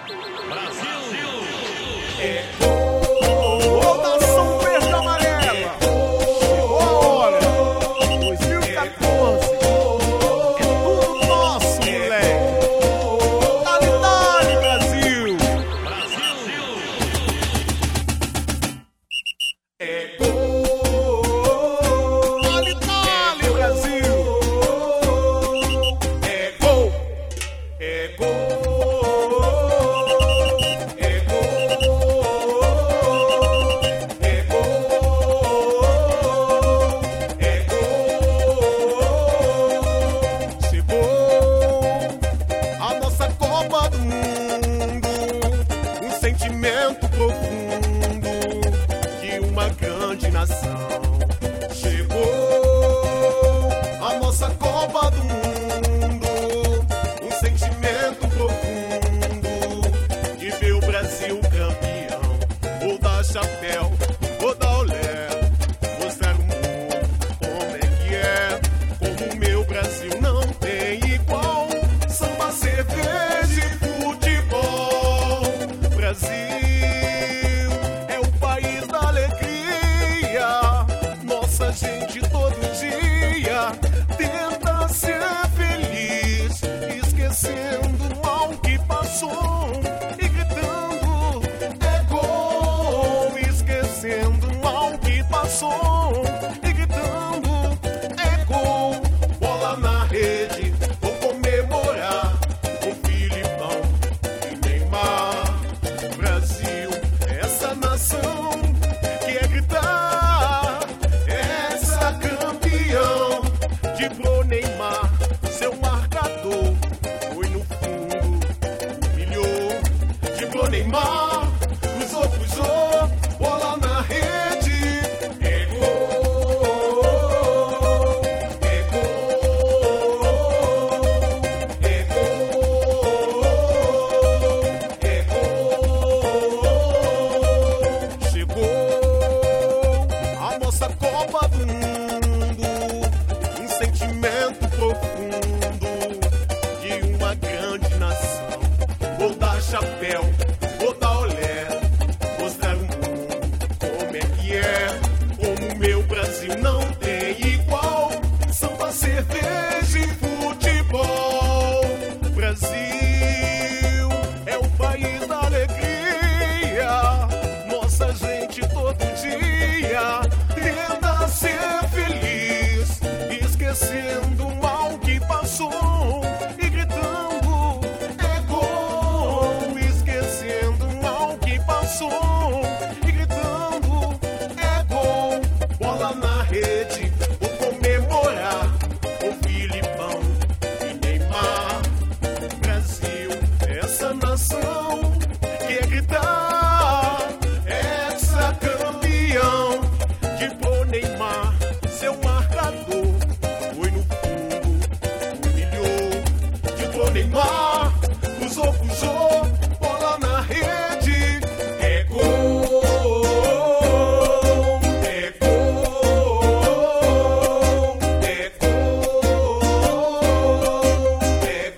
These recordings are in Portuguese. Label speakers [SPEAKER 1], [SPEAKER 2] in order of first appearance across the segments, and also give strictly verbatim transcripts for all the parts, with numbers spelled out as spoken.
[SPEAKER 1] Brasil!
[SPEAKER 2] É gol da São Verde Amarela. Olha, dois mil e quatorze. É tudo nosso, moleque. Dale, dale, Brasil.
[SPEAKER 1] Brasil!
[SPEAKER 2] É gol. Dale, dale, Brasil. É gol. É gol. Copa do Mundo, um sentimento profundo de uma grande nação. Chegou a nossa Copa do Mundo, um sentimento profundo de ver o Brasil campeão. Vou dar chapéu, vou dar olé, mostrar o mundo como é que é, como o meu Brasil não tem igual. Samba, cerveja e futebol. Brasil é o país da alegria. Nossa gente todo dia tenta ser feliz, esquecendo o mal que passou e gritando é gol. Esquecendo o mal que passou e gritando é gol. Bola na rede, vou comemorar com Filipão e Neymar. Brasil, essa nação que é gritar, essa campeão. De pro Neymar, seu marcador foi no fundo, humilhou. De pro Neymar, cruzou, cruzou, bola na rede. É gol, é gol, é gol, é gol. Chegou a nossa Copa do Mundo, um sentimento profundo de uma grande nação. Vou dar chapéu, vou dar olé, mostrar o mundo como é que é, como o meu Brasil não tem igual. Samba, cerveja e futebol. Brasil é o país da alegria. Nossa gente todo dia tenta ser feliz, esquecendo o mal que passou e gritando é gol. Esquecendo o mal que passou e gritando é gol. Bola na rede, vou comemorar com Filipão e Neymar. Brasil, essa nação que é gritar, essa campeão. De pro Neymar, seu marcador foi no fundo, humilhou. De pro Neymar, cruzou, cruzou, bola na rede. É gol, é gol, é gol, é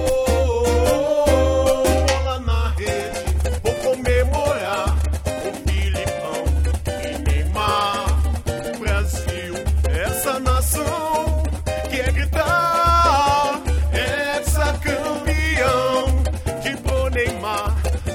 [SPEAKER 2] gol. Bola na rede, vou comemorar com Filipão e Neymar. Brasil, essa nação que é gritar, essa campeão. De pro Neymar,